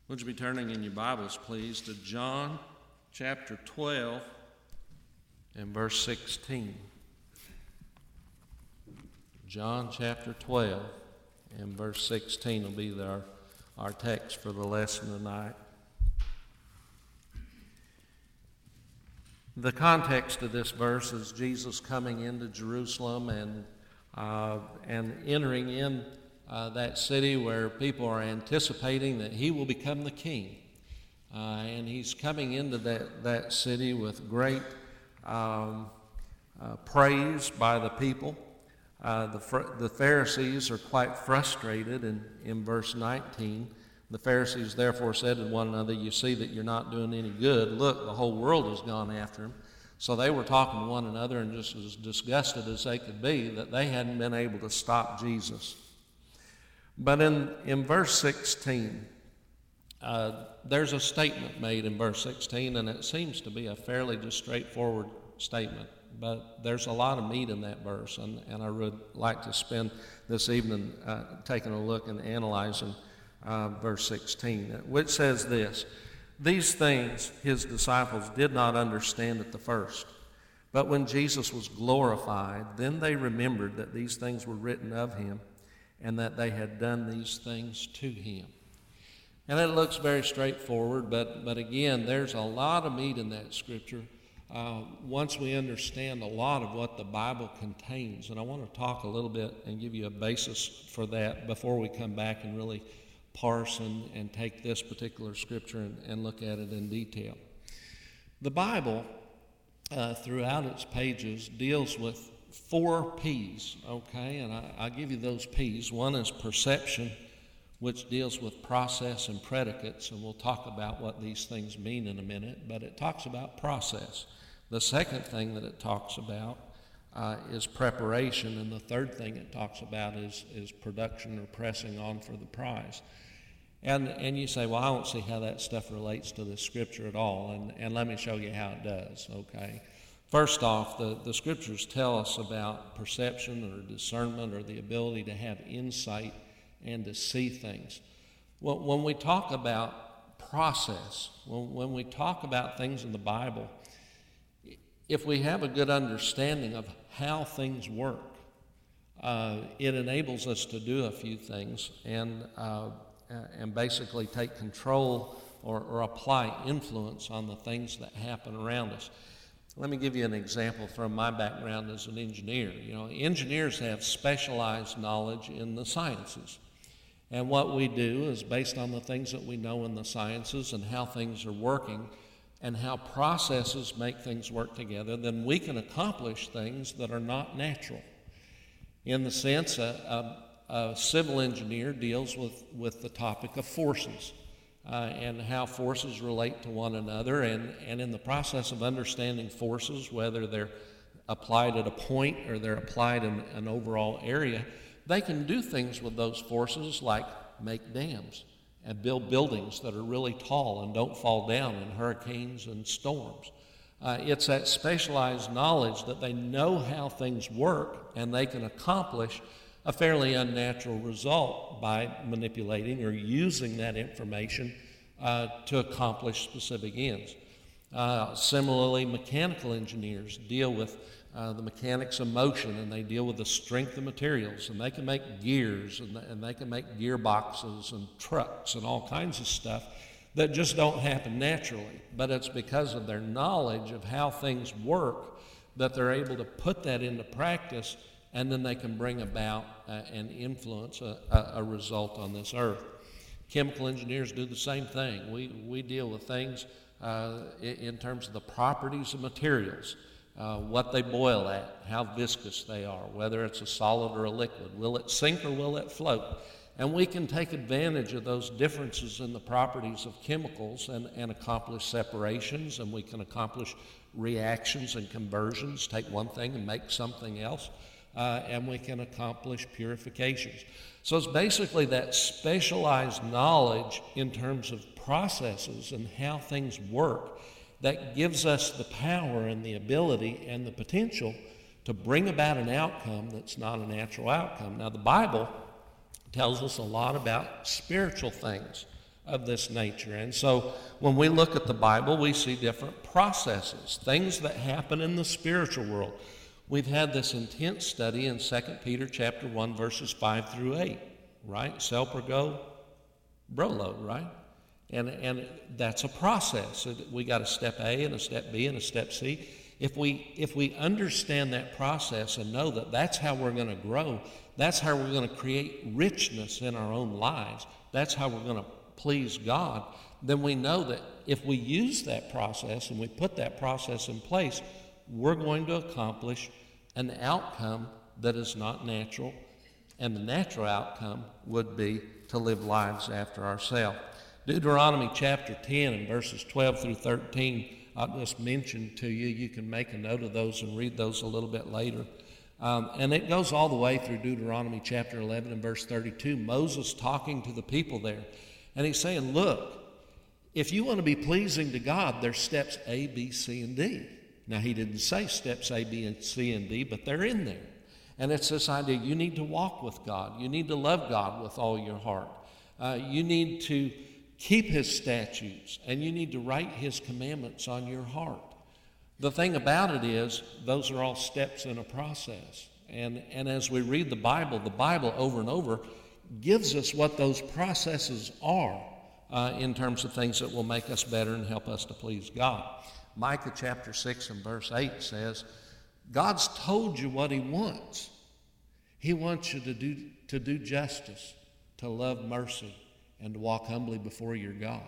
Would you be turning in your Bibles, please, to John chapter 12 and verse 16. John chapter 12 and verse 16 will be our text for the lesson tonight. The context of this verse is Jesus coming into Jerusalem and entering in that city where people are anticipating that he will become the king. And he's coming into that city with great praise by the people. The Pharisees are quite frustrated in verse 19. The Pharisees therefore said to one another, "You see that you're not doing any good. Look, the whole world has gone after him." So they were talking to one another and just as disgusted as they could be that they hadn't been able to stop Jesus. But in verse 16, there's a statement made in verse 16, and it seems to be a fairly just straightforward statement. But there's a lot of meat in that verse, and I would like to spend this evening taking a look and analyzing verse 16, which says this: "These things his disciples did not understand at the first, but when Jesus was glorified, then they remembered that these things were written of him, and that they had done these things to him." And it looks very straightforward, but again, there's a lot of meat in that scripture once we understand a lot of what the Bible contains. And I want to talk a little bit and give you a basis for that before we come back and really parse and take this particular scripture and look at it in detail. The Bible, throughout its pages, deals with 4 P's, okay? And I'll give you those P's. One is perception, which deals with process and predicates, and we'll talk about what these things mean in a minute, but it talks about process. The second thing that it talks about is preparation, and the third thing it talks about is production or pressing on for the prize. And you say, well, I don't see how that stuff relates to the scripture at all, and let me show you how it does, okay? First off, the scriptures tell us about perception or discernment or the ability to have insight and to see things. Well, when we talk about process, when we talk about things in the Bible, if we have a good understanding of how things work, it enables us to do a few things and basically take control or apply influence on the things that happen around us. Let me give you an example from my background as an engineer. You know, engineers have specialized knowledge in the sciences. And what we do is based on the things that we know in the sciences and how things are working and how processes make things work together, then we can accomplish things that are not natural. In the sense, a civil engineer deals with the topic of forces. And how forces relate to one another, and in the process of understanding forces, whether they're applied at a point or they're applied in an overall area, they can do things with those forces like make dams and build buildings that are really tall and don't fall down in hurricanes and storms. It's that specialized knowledge that they know how things work and they can accomplish a fairly unnatural result by manipulating or using that information to accomplish specific ends. Similarly, mechanical engineers deal with the mechanics of motion, and they deal with the strength of materials, and they can make gears, and they can make gearboxes and trucks and all kinds of stuff that just don't happen naturally. But it's because of their knowledge of how things work that they're able to put that into practice, and then they can bring about and influence a result on this earth. Chemical engineers do the same thing. We deal with things in terms of the properties of materials, what they boil at, how viscous they are, whether it's a solid or a liquid. Will it sink or will it float? And we can take advantage of those differences in the properties of chemicals and accomplish separations, and we can accomplish reactions and conversions, take one thing and make something else. And we can accomplish purifications. So it's basically that specialized knowledge in terms of processes and how things work that gives us the power and the ability and the potential to bring about an outcome that's not a natural outcome. Now, the Bible tells us a lot about spiritual things of this nature. And so when we look at the Bible, we see different processes, things that happen in the spiritual world. We've had this intense study in 2 Peter chapter 1, verses 5 through 8, right? Selpergo, brolo, right? And that's a process. We got a step A and a step B and a step C. If we understand that process and know that that's how we're going to grow, that's how we're going to create richness in our own lives, that's how we're going to please God, then we know that if we use that process and we put that process in place, we're going to accomplish an outcome that is not natural, and the natural outcome would be to live lives after ourselves. Deuteronomy chapter 10 and verses 12 through 13, I'll just mention to you. You can make a note of those and read those a little bit later. And it goes all the way through Deuteronomy chapter 11 and verse 32. Moses talking to the people there. And he's saying, look, if you want to be pleasing to God, there's steps A, B, C, and D. Now, he didn't say steps A, B, and C, and D, but they're in there. And it's this idea, you need to walk with God. You need to love God with all your heart. You need to keep his statutes, and you need to write his commandments on your heart. The thing about it is, those are all steps in a process. And as we read the Bible over and over gives us what those processes are in terms of things that will make us better and help us to please God. Micah chapter 6 and verse 8 says, God's told you what he wants. He wants you to do justice, to love mercy, and to walk humbly before your God.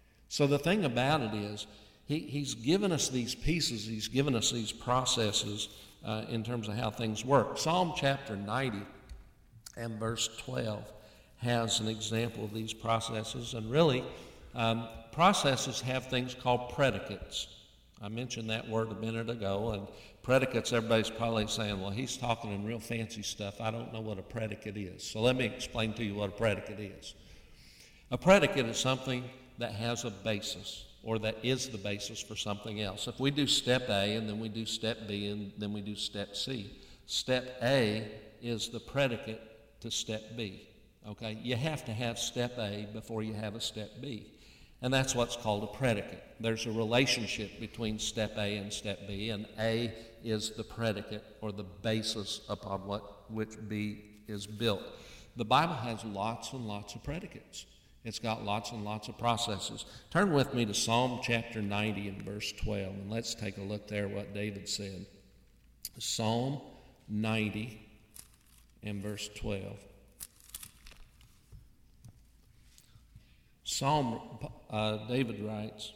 So the thing about it is, he's given us these pieces, he's given us these processes in terms of how things work. Psalm chapter 90 and verse 12 has an example of these processes, and really, processes have things called predicates. I mentioned that word a minute ago, and predicates, everybody's probably saying, well, he's talking in real fancy stuff. I don't know what a predicate is. So let me explain to you what a predicate is. A predicate is something that has a basis, or that is the basis for something else. If we do step A, and then we do step B, and then we do step C, step A is the predicate to step B. Okay? You have to have step A before you have a step B. And that's what's called a predicate. There's a relationship between step A and step B, and A is the predicate or the basis upon which B is built. The Bible has lots and lots of predicates. It's got lots and lots of processes. Turn with me to Psalm chapter 90 and verse 12, and let's take a look there what David said. Psalm 90 and verse 12. David writes,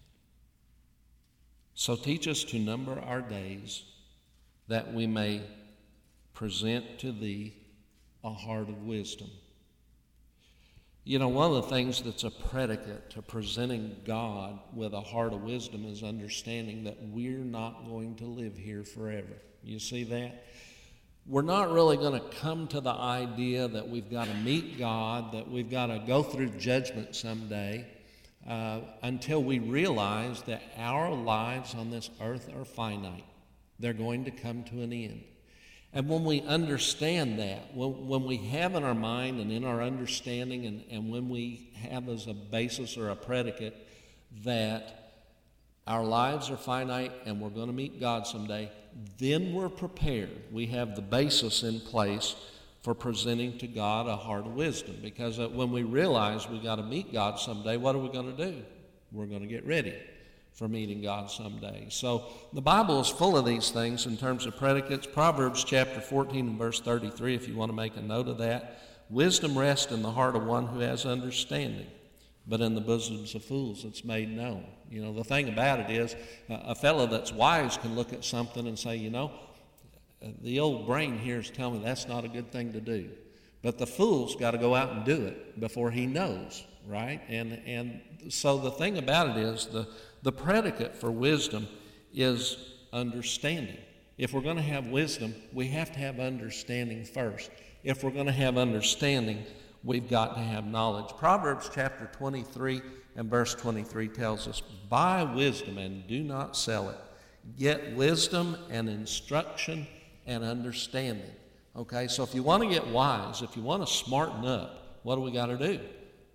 so teach us to number our days, that we may present to thee a heart of wisdom. You know, one of the things that's a predicate to presenting God with a heart of wisdom is understanding that we're not going to live here forever. You see that? We're not really going to come to the idea that we've got to meet God, that we've got to go through judgment someday, until we realize that our lives on this earth are finite. They're going to come to an end. And when we understand that, when we have in our mind and in our understanding, and when we have as a basis or a predicate that our lives are finite and we're going to meet God someday, then we're prepared. We have the basis in place for presenting to God a heart of wisdom. Because when we realize we got to meet God someday, what are we going to do? We're going to get ready for meeting God someday. So the Bible is full of these things in terms of predicates. Proverbs chapter 14 and verse 33, if you want to make a note of that. Wisdom rests in the heart of one who has understanding, but in the bosoms of fools it's made known. You know, the thing about it is, a fellow that's wise can look at something and say, you know, the old brain here is telling me that's not a good thing to do. But the fool's got to go out and do it before he knows, right? And so the thing about it is, the predicate for wisdom is understanding. If we're going to have wisdom, we have to have understanding first. If we're going to have understanding, we've got to have knowledge. Proverbs chapter 23 and verse 23 tells us, buy wisdom and do not sell it. Get wisdom and instruction and understanding. Okay, so if you want to get wise, if you want to smarten up, what do we got to do?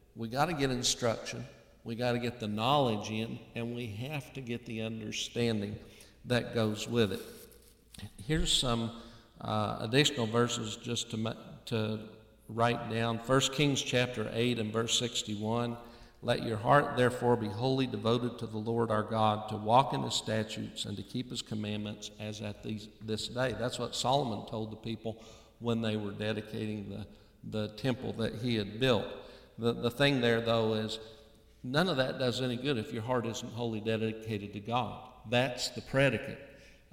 We got to get instruction. We got to get the knowledge in, and we have to get the understanding that goes with it. Here's some additional verses just to write down. 1 Kings chapter 8 and verse 61. Let your heart therefore be wholly devoted to the Lord our God, to walk in his statutes and to keep his commandments as at this day. That's what Solomon told the people when they were dedicating the temple that he had built. The thing there, though, is none of that does any good if your heart isn't wholly dedicated to God. That's the predicate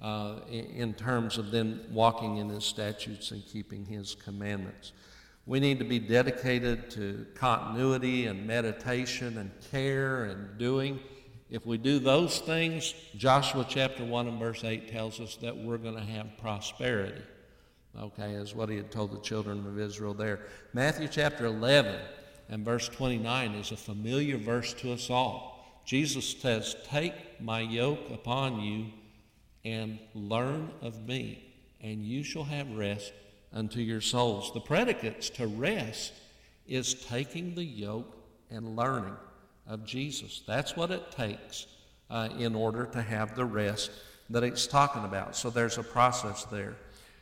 in terms of then walking in his statutes and keeping his commandments. We need to be dedicated to continuity and meditation and care and doing. If we do those things, Joshua chapter 1 and verse 8 tells us that we're going to have prosperity. Okay, is what he had told the children of Israel there. Matthew chapter 11 and verse 29 is a familiar verse to us all. Jesus says, take my yoke upon you and learn of me, and you shall have rest unto your souls. The predicates to rest is taking the yoke and learning of Jesus. That's what it takes in order to have the rest that it's talking about. So there's a process there.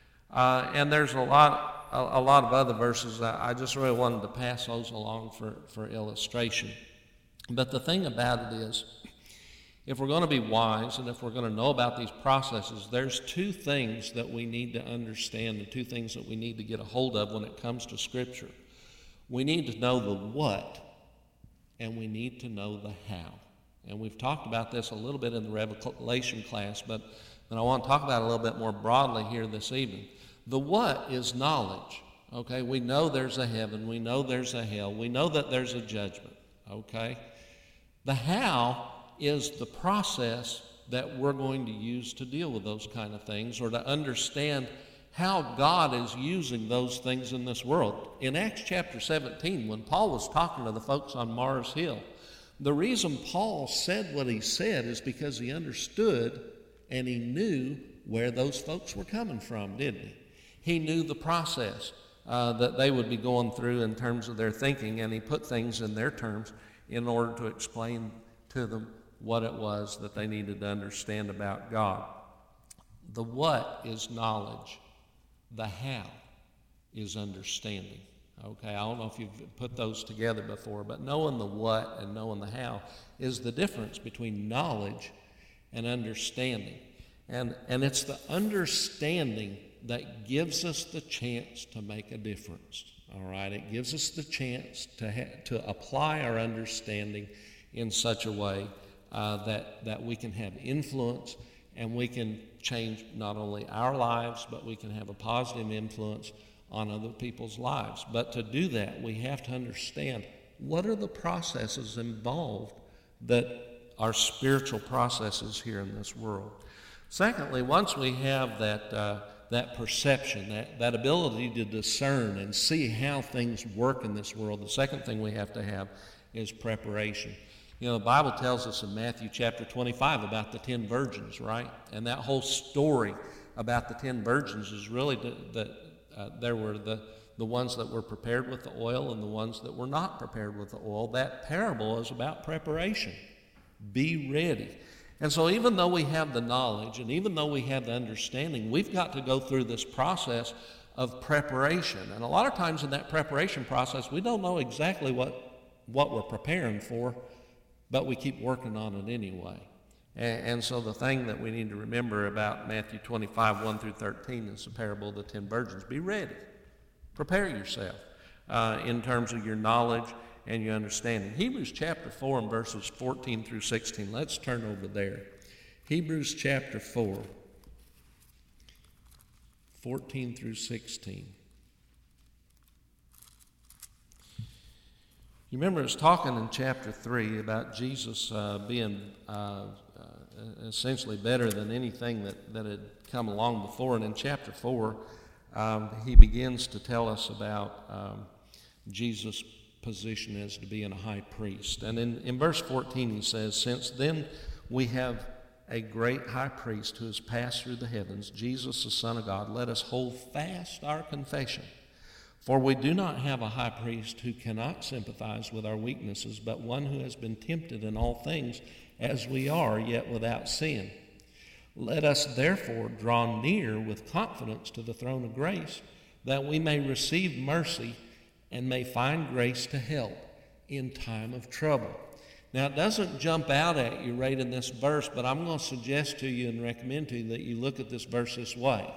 And there's a lot of other verses. I just really wanted to pass those along for illustration. But the thing about it is, if we're going to be wise and if we're going to know about these processes, there's two things that we need to understand, the two things that we need to get a hold of when it comes to Scripture. We need to know the what, and we need to know the how. And we've talked about this a little bit in the Revelation class, but I want to talk about it a little bit more broadly here this evening. The what is knowledge. Okay, we know there's a heaven, we know there's a hell, we know that there's a judgment. Okay, the how is the process that we're going to use to deal with those kind of things, or to understand how God is using those things in this world. In Acts chapter 17, when Paul was talking to the folks on Mars Hill, the reason Paul said what he said is because he understood and he knew where those folks were coming from, didn't he? He knew the process that they would be going through in terms of their thinking, and he put things in their terms in order to explain to them what it was that they needed to understand about God. The what is knowledge. The how is understanding. Okay, I don't know if you've put those together before, but knowing the what and knowing the how is the difference between knowledge and understanding. And it's the understanding that gives us the chance to make a difference. All right, it gives us the chance to apply our understanding in such a way that we can have influence, and we can change not only our lives, but we can have a positive influence on other people's lives. But to do that, we have to understand what are the processes involved that are spiritual processes here in this world. Secondly, once we have that perception, that ability to discern and see how things work in this world, the second thing we have to have is preparation. You know, the Bible tells us in Matthew chapter 25 about the 10 virgins, right? And that whole story about the 10 virgins is really that there were the ones that were prepared with the oil and the ones that were not prepared with the oil. That parable is about preparation. Be ready. And so even though we have the knowledge and even though we have the understanding, we've got to go through this process of preparation. And a lot of times in that preparation process, we don't know exactly what we're preparing for, but we keep working on it anyway. And so the thing that we need to remember about Matthew 25, 1 through 13 is the parable of the 10 virgins. Be ready. Prepare yourself in terms of your knowledge and your understanding. Hebrews chapter 4 and verses 14 through 16. Let's turn over there. Hebrews chapter 4, 14 through 16. You remember it's talking in chapter 3 about Jesus being essentially better than anything that had come along before. And in chapter 4, he begins to tell us about Jesus' position as to being a high priest. And in verse 14 he says, "Since then we have a great high priest who has passed through the heavens, Jesus the Son of God, let us hold fast our confession. For we do not have a high priest who cannot sympathize with our weaknesses, but one who has been tempted in all things as we are, yet without sin. Let us therefore draw near with confidence to the throne of grace, that we may receive mercy and may find grace to help in time of trouble. Now, it doesn't jump out at you right in this verse, but I'm going to suggest to you and recommend to you that you look at this verse this way.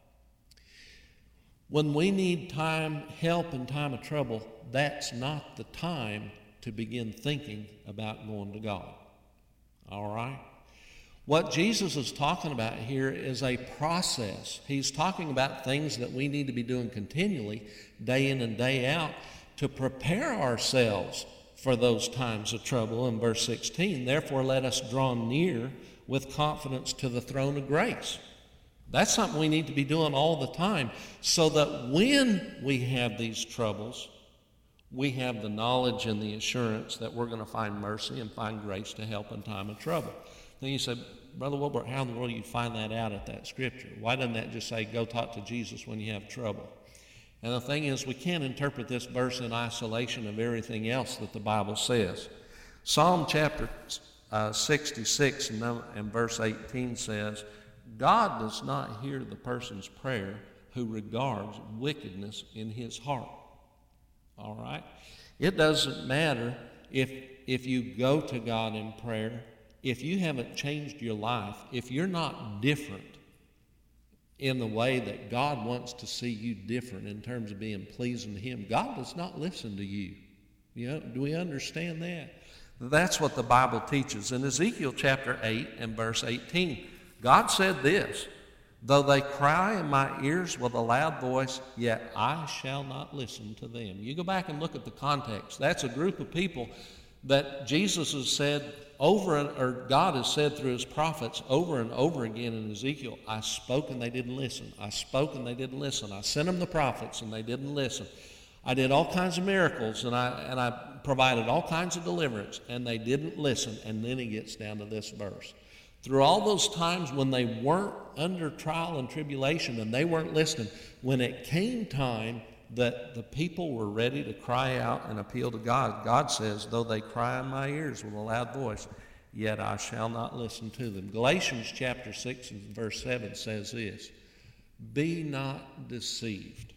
When we need help in time of trouble, that's not the time to begin thinking about going to God. All right? What Jesus is talking about here is a process. He's talking about things that we need to be doing continually, day in and day out, to prepare ourselves for those times of trouble. In verse 16, therefore let us draw near with confidence to the throne of grace. That's something we need to be doing all the time, so that when we have these troubles, we have the knowledge and the assurance that we're going to find mercy and find grace to help in time of trouble. Then you say, Brother Wilbert, how in the world do you find that out at that scripture? Why doesn't that just say, go talk to Jesus when you have trouble? And the thing is, we can't interpret this verse in isolation of everything else that the Bible says. Psalm chapter 66 and verse 18 says, God does not hear the person's prayer who regards wickedness in his heart. All right? It doesn't matter if you go to God in prayer, if you haven't changed your life, if you're not different in the way that God wants to see you different in terms of being pleasing to Him, God does not listen to you. Do we understand that? That's what the Bible teaches. In Ezekiel chapter 8 and verse 18, God said this, though they cry in my ears with a loud voice, yet I shall not listen to them. You go back and look at the context. That's a group of people that Jesus has said God has said through His prophets over and over again in Ezekiel, I spoke and they didn't listen. I spoke and they didn't listen. I sent them the prophets and they didn't listen. I did all kinds of miracles and I provided all kinds of deliverance and they didn't listen. And then He gets down to this verse. Through all those times when they weren't under trial and tribulation and they weren't listening, when it came time that the people were ready to cry out and appeal to God, God says, though they cry in my ears with a loud voice, yet I shall not listen to them. Galatians chapter 6 and verse 7 says this, be not deceived.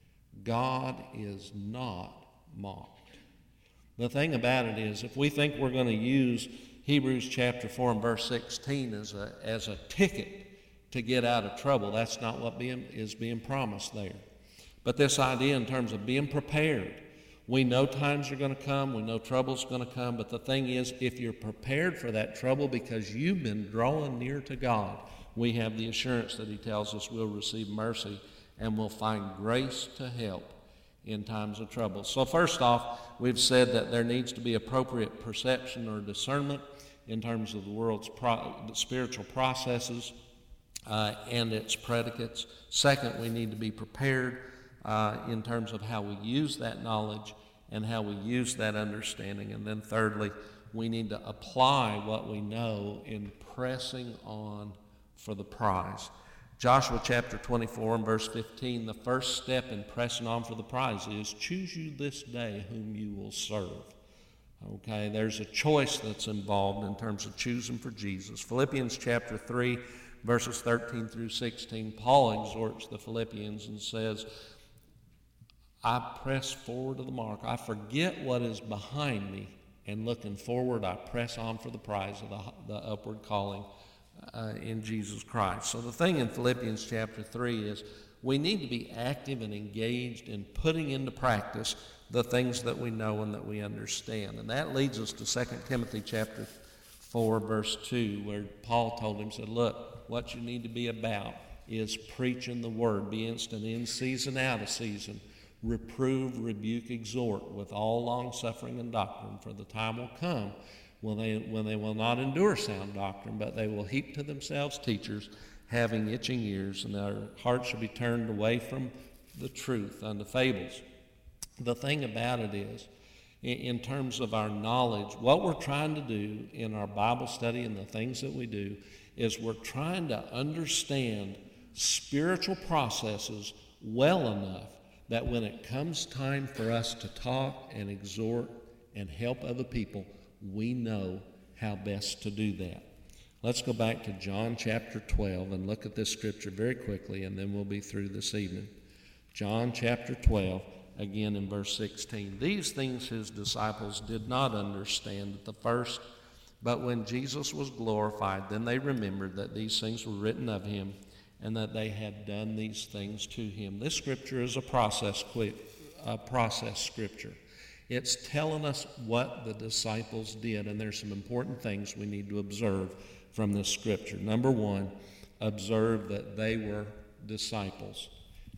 God is not mocked. The thing about it is, if we think we're going to use Hebrews chapter 4 and verse 16 as a ticket to get out of trouble, that's not what is being promised there. But this idea in terms of being prepared, we know times are going to come, we know trouble's going to come, but the thing is, if you're prepared for that trouble because you've been drawing near to God, we have the assurance that He tells us we'll receive mercy and we'll find grace to help in times of trouble. So first off, we've said that there needs to be appropriate perception or discernment in terms of the world's spiritual processes and its predicates. Second, we need to be prepared in terms of how we use that knowledge and how we use that understanding. And then thirdly, we need to apply what we know in pressing on for the prize. Joshua chapter 24 and verse 15, the first step in pressing on for the prize is choose you this day whom you will serve. Okay, there's a choice that's involved in terms of choosing for Jesus. Philippians chapter 3, verses 13 through 16, Paul exhorts the Philippians and says, I press forward to the mark. I forget what is behind me, and looking forward, I press on for the prize of the upward calling in Jesus Christ. So the thing in Philippians chapter 3 is we need to be active and engaged in putting into practice the things that we know and that we understand. And that leads us to 2 Timothy chapter 4, verse 2, where Paul told him, said, look, what you need to be about is preaching the word. Be instant in season, out of season. Reprove, rebuke, exhort with all long-suffering and doctrine, for the time will come when they will not endure sound doctrine, but they will heap to themselves teachers having itching ears, and their hearts shall be turned away from the truth unto fables. The thing about it is, in terms of our knowledge, what we're trying to do in our Bible study and the things that we do is we're trying to understand spiritual processes well enough that when it comes time for us to talk and exhort and help other people, we know how best to do that. Let's go back to John chapter 12 and look at this scripture very quickly, and then we'll be through this evening. John chapter 12, again in verse 16. These things his disciples did not understand at the first, but when Jesus was glorified, then they remembered that these things were written of him, and that they had done these things to him. This scripture is a process scripture. It's telling us what the disciples did, and there's some important things we need to observe from this scripture. Number one, observe that they were disciples.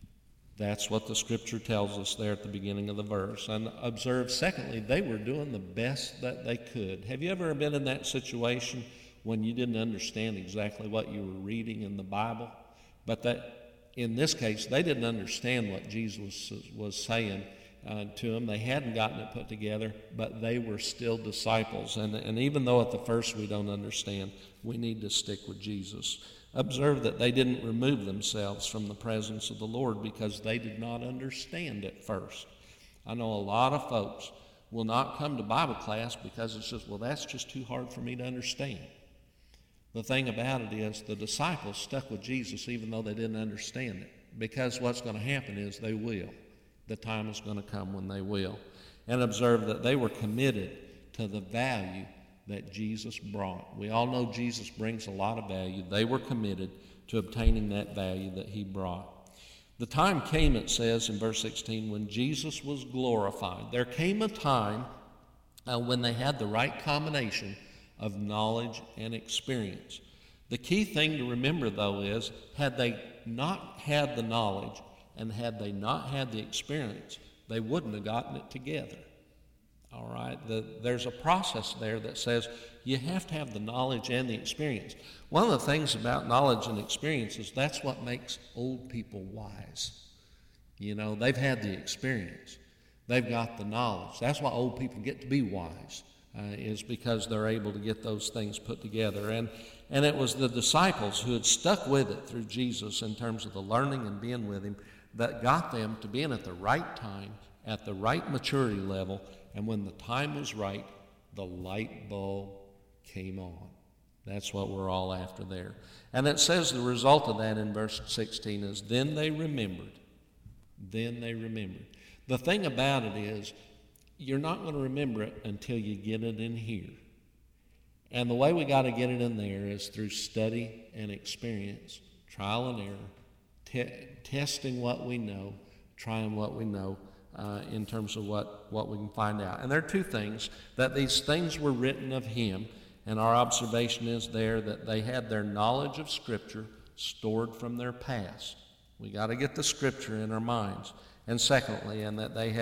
That's what the scripture tells us there at the beginning of the verse. And observe, secondly, they were doing the best that they could. Have you ever been in that situation when you didn't understand exactly what you were reading in the Bible? But that in this case, they didn't understand what Jesus was saying to them. They hadn't gotten it put together, but they were still disciples. And even though at the first we don't understand, we need to stick with Jesus. Observe that they didn't remove themselves from the presence of the Lord because they did not understand at first. I know a lot of folks will not come to Bible class because it's just, well, that's just too hard for me to understand. The thing about it is the disciples stuck with Jesus even though they didn't understand it, because what's going to happen is they will. The time is going to come when they will. And observe that they were committed to the value that Jesus brought. We all know Jesus brings a lot of value. They were committed to obtaining that value that he brought. The time came, it says in verse 16, when Jesus was glorified. There came a time when they had the right combination of knowledge and experience. The key thing to remember, though, is had they not had the knowledge and had they not had the experience, they wouldn't have gotten it together. All right? There's a process there that says you have to have the knowledge and the experience. One of the things about knowledge and experience is that's what makes old people wise. You know, they've had the experience. They've got the knowledge. That's why old people get to be wise. Is because they're able to get those things put together. And it was the disciples who had stuck with it through Jesus in terms of the learning and being with him that got them to being at the right time, at the right maturity level, and when the time was right, the light bulb came on. That's what we're all after there. And it says the result of that in verse 16 is, then they remembered. Then they remembered. The thing about it is, you're not going to remember it until you get it in here. And the way we got to get it in there is through study and experience, trial and error, testing what we know, trying what we know in terms of what we can find out. And there are two things, that these things were written of him, and our observation is there that they had their knowledge of Scripture stored from their past. We got to get the Scripture in our minds. And secondly, and that they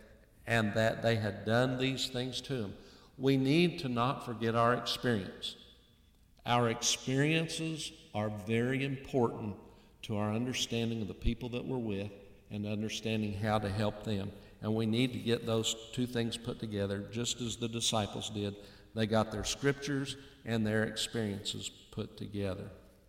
had done these things to him. We need to not forget our experience. Our experiences are very important to our understanding of the people that we're with and understanding how to help them. And we need to get those two things put together just as the disciples did. They got their scriptures and their experiences put together.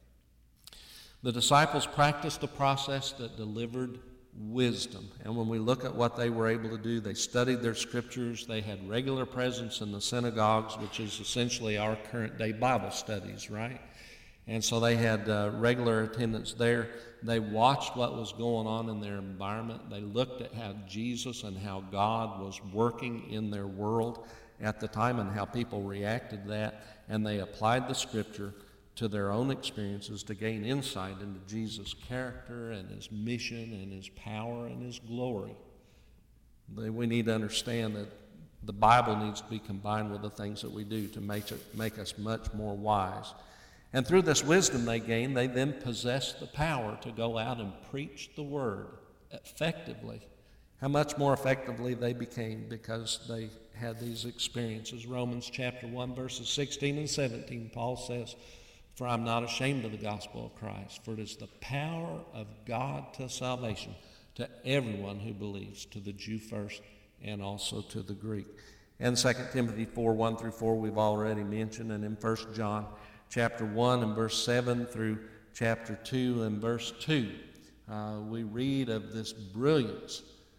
The disciples practiced a process that delivered wisdom. And when we look at what they were able to do, they studied their scriptures. They had regular presence in the synagogues, which is essentially our current day Bible studies, right? And so they had regular attendance there. They watched what was going on in their environment. They looked at how Jesus and how God was working in their world at the time and how people reacted to that. And they applied the scripture to their own experiences to gain insight into Jesus' character and his mission and his power and his glory. We need to understand that the Bible needs to be combined with the things that we do to make us much more wise. And through this wisdom they gained, they then possessed the power to go out and preach the word effectively. How much more effectively they became because they had these experiences. Romans chapter 1, verses 16 and 17, Paul says, "For I'm not ashamed of the gospel of Christ, for it is the power of God to salvation to everyone who believes, to the Jew first and also to the Greek." And 2 Timothy 4, 1 through 4 we've already mentioned, and in 1 John chapter 1 and verse 7 through chapter 2 and verse 2, we read of this brilliance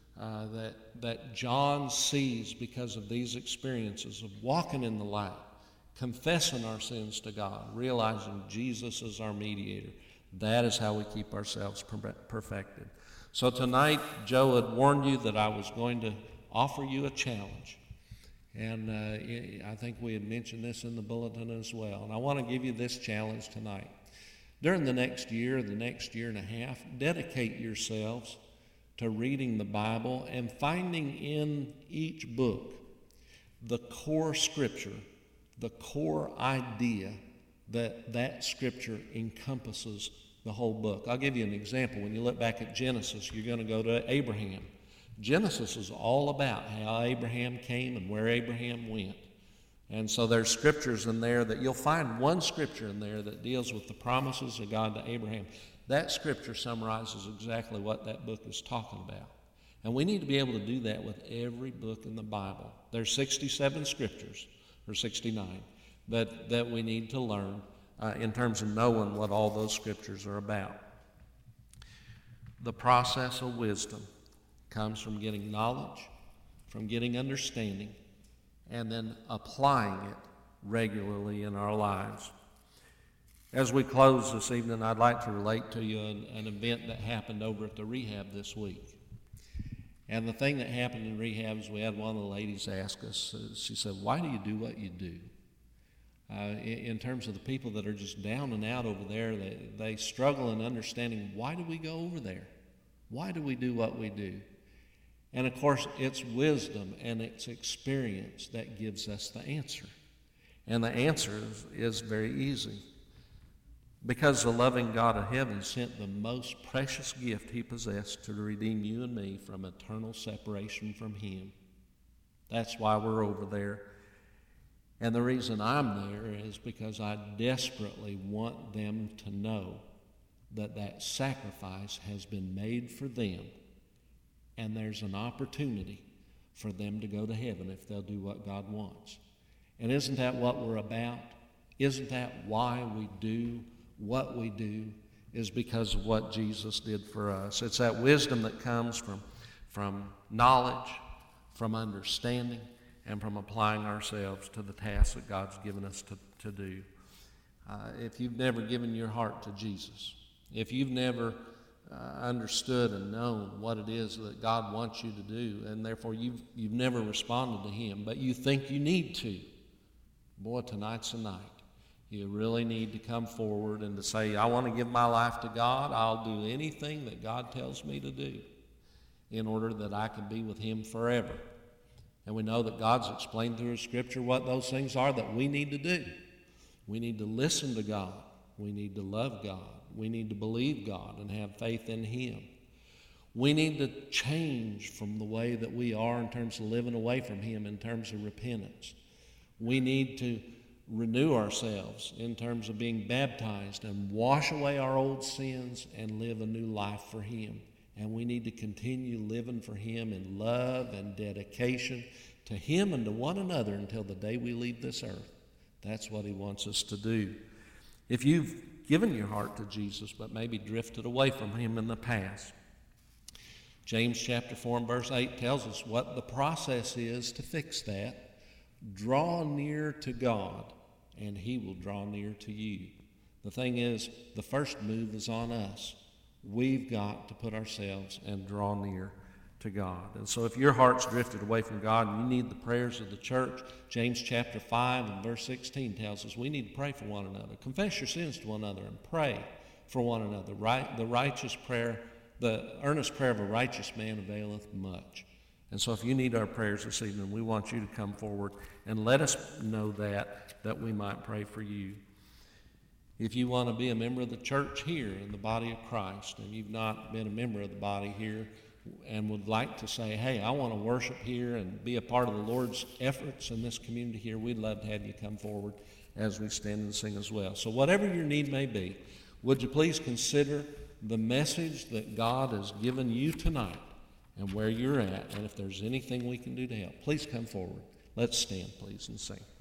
that John sees because of these experiences of walking in the light, confessing our sins to God, realizing Jesus is our mediator. That is how we keep ourselves perfected. So tonight, Joe had warned you that I was going to offer you a challenge. And I think we had mentioned this in the bulletin as well. And I want to give you this challenge tonight. During the next year and a half, dedicate yourselves to reading the Bible and finding in each book the core scripture, the core idea that scripture encompasses the whole book. I'll give you an example. When you look back at Genesis, you're going to go to Abraham. Genesis is all about how Abraham came and where Abraham went. And so there's scriptures in there that you'll find one scripture in there that deals with the promises of God to Abraham. That scripture summarizes exactly what that book is talking about. And we need to be able to do that with every book in the Bible. There's 67 scriptures, or 69, that we need to learn in terms of knowing what all those scriptures are about. The process of wisdom comes from getting knowledge, from getting understanding, and then applying it regularly in our lives. As we close this evening, I'd like to relate to you an event that happened over at the rehab this week. And the thing that happened in rehab is we had one of the ladies ask us, she said, "Why do you do what you do?" In terms of the people that are just down and out over there, they struggle in understanding, why do we go over there? Why do we do what we do? And of course, it's wisdom and it's experience that gives us the answer. And the answer is very easy. Because the loving God of heaven sent the most precious gift he possessed to redeem you and me from eternal separation from him. That's why we're over there. And the reason I'm there is because I desperately want them to know that sacrifice has been made for them. And there's an opportunity for them to go to heaven if they'll do what God wants. And isn't that what we're about? Isn't that why we do what we do? Is because of what Jesus did for us. It's that wisdom that comes from knowledge, from understanding, and from applying ourselves to the tasks that God's given us to do. If you've never given your heart to Jesus, if you've never understood and known what it is that God wants you to do, and therefore you've never responded to him, but you think you need to, boy, tonight's the night. You really need to come forward and to say, I want to give my life to God. I'll do anything that God tells me to do in order that I can be with him forever. And we know that God's explained through his scripture what those things are that we need to do. We need to listen to God. We need to love God. We need to believe God and have faith in him. We need to change from the way that we are in terms of living away from him, in terms of repentance. We need to renew ourselves in terms of being baptized and wash away our old sins and live a new life for him. And we need to continue living for him in love and dedication to him and to one another until the day we leave this earth. That's what he wants us to do. If you've given your heart to Jesus but maybe drifted away from him in the past, James chapter 4 and verse 8 tells us what the process is to fix that. Draw near to God, and he will draw near to you. The thing is, the first move is on us. We've got to put ourselves and draw near to God. And so if your heart's drifted away from God and you need the prayers of the church, James chapter 5 and verse 16 tells us we need to pray for one another. Confess your sins to one another and pray for one another. The righteous prayer, the earnest prayer of a righteous man availeth much. And so if you need our prayers this evening, we want you to come forward and let us know that we might pray for you. If you want to be a member of the church here in the body of Christ, and you've not been a member of the body here and would like to say, hey, I want to worship here and be a part of the Lord's efforts in this community here, we'd love to have you come forward as we stand and sing as well. So whatever your need may be, would you please consider the message that God has given you tonight and where you're at, and if there's anything we can do to help, please come forward. Let's stand, please, and sing.